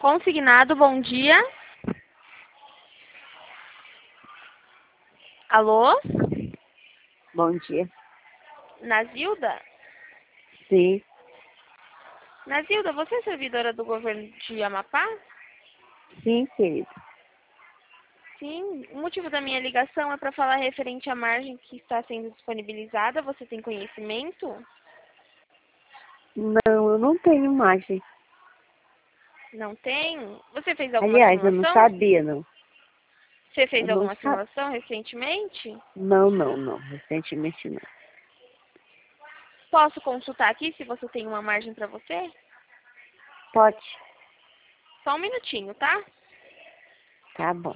Consignado, bom dia. Alô? Bom dia. Nazilda? Sim, Nazilda, você é servidora do governo de Amapá? sim, querido. Sim. O motivo da minha ligação é para falar referente à margem que está sendo disponibilizada. Você tem conhecimento? Não, eu não tenho margem. Não tem? Você fez alguma Aliás, eu não simulação? sabia, não. Você fez Eu não alguma sabia. simulação recentemente? Não. Recentemente não. Posso consultar aqui se você tem uma margem para você? Pode. Só um minutinho, tá? Tá bom.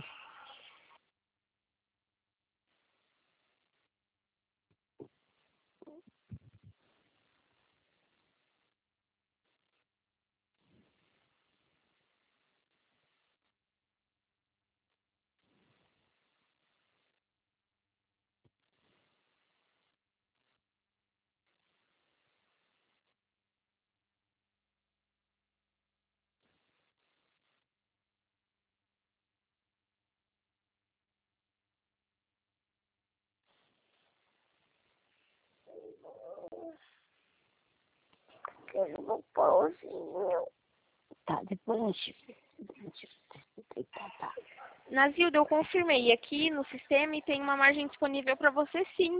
Quero um pauzinho. Tá, depois a gente tá. Nazilda, eu confirmei aqui no sistema e tem uma margem disponível para você sim.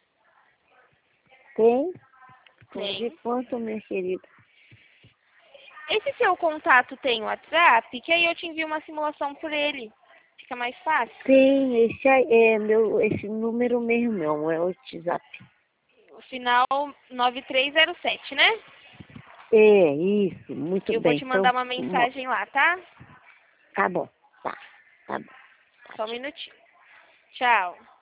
Tem? De Tem. quanto, minha querida? Esse seu contato tem WhatsApp, que aí eu te envio uma simulação por ele. Fica mais fácil. Tem, esse aí é esse número mesmo, é o WhatsApp. O final 9307, né? É, isso, muito Eu vou bem. te Então, mandar uma mensagem lá, tá? tá bom. Tá bom. Só um minutinho. Tchau.